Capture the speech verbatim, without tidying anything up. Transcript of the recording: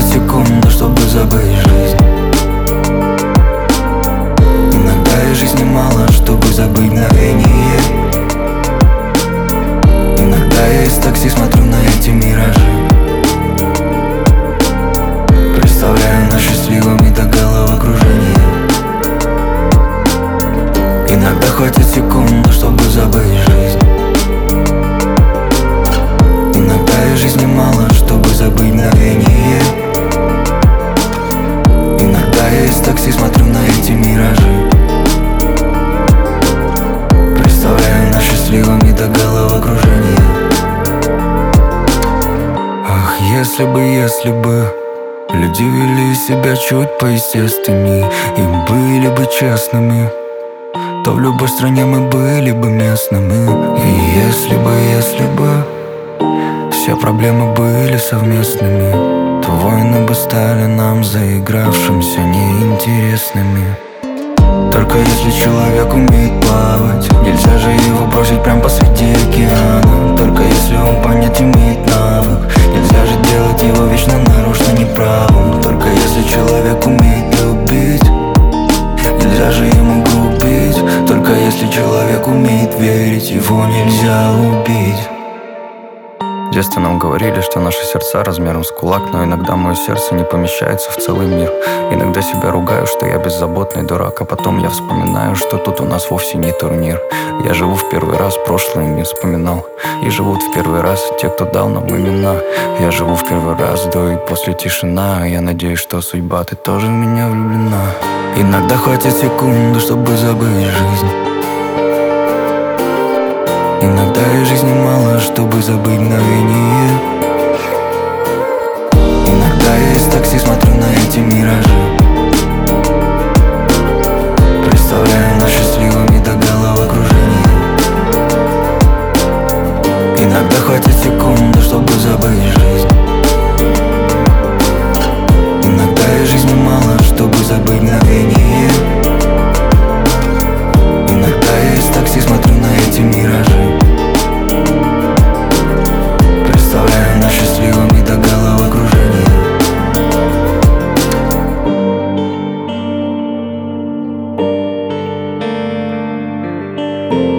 секунду, чтобы забыть жизнь. Иногда и жизни мало, чтобы забыть мгновение. Иногда я из такси смотрю на эти миражи, представляю нас счастливыми до головокружения. Иногда хватит секунды, чтобы забыть жизнь. Иногда и жизни мало, чтобы забыть мгновение. Иногда я из такси смотрю на эти миражи, представляю нас счастливыми до головокружения. Ах, если бы, если бы люди вели себя чуть поестественней и были бы честными, то в любой стране мы были бы местными. И если бы, если бы все проблемы были совместными, то войны бы стали нам, заигравшимся, неинтересными. Только если человек умеет плавать, нельзя же его бросить прямо посреди океана. Только если он понять имеет навык, нельзя же делать его вечно нарочно неправым. Только если человек умеет любить, нельзя же ему грубить. Только если человек умеет верить, его нельзя убить. В детстве нам говорили, что наши сердца размером с кулак, но иногда мое сердце не помещается в целый мир. Иногда себя ругаю, что я беззаботный дурак, а потом я вспоминаю, что тут у нас вовсе не турнир. Я живу в первый раз, прошлое не вспоминал, и живут в первый раз те, кто дал нам имена. Я живу в первый раз, до и после тишина. Я надеюсь, что судьба, ты тоже в меня влюблена. Иногда хватит секунды, чтобы забыть жизнь. Иногда и жизни мало, чтобы забыть мгновение. Иногда я из такси смотрю на эти миражи, представляю нас счастливыми до головокружения. Иногда хватит секунды, чтобы забыть жизнь. Иногда и жизни мало, чтобы забыть мгновение. Иногда я из такси смотрю на эти миражи, представляю нас счастливыми до головокружения. Thank